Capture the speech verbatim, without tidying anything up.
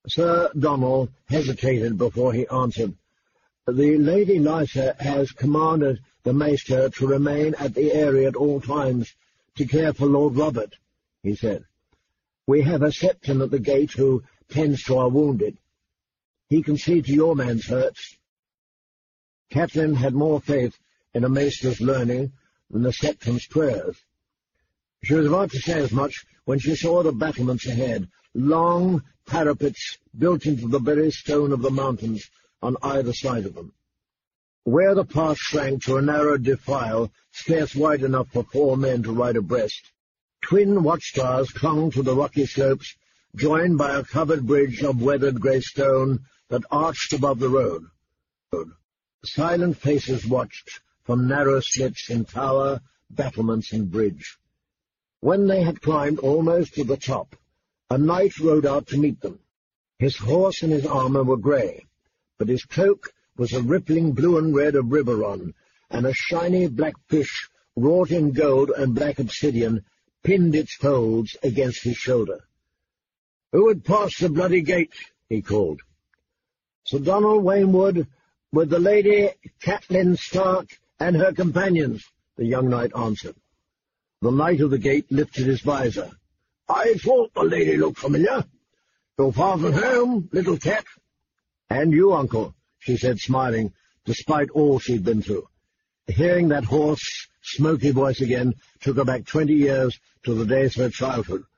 Sir Donald hesitated before he answered. "The Lady Lysa has commanded the Maester to remain at the area at all times to care for Lord Robert," he said. "We have a septon at the gate who tends to our wounded. He can see to your man's hurts." Catelyn had more faith in a Maester's learning than the septon's prayers. She was about to say as much when she saw the battlements ahead, long parapets built into the very stone of the mountains on either side of them. Where the path shrank to a narrow defile, scarce wide enough for four men to ride abreast, twin watchtowers clung to the rocky slopes, joined by a covered bridge of weathered grey stone that arched above the road. Silent faces watched from narrow slits in tower, battlements, and bridge. When they had climbed almost to the top, a knight rode out to meet them. His horse and his armour were grey, but his cloak was a rippling blue and red of Riberon, and a shiny black fish, wrought in gold and black obsidian, pinned its folds against his shoulder. "Who would pass the bloody gate?" he called. "Sir Donald Waynwood, with the Lady Catelyn Stark and her companions," the young knight answered. The knight of the gate lifted his visor. "I thought the lady looked familiar. You're far from home, little cat." "And you, uncle," she said, smiling, despite all she'd been through. Hearing that hoarse, smoky voice again took her back twenty years to the days of her childhood.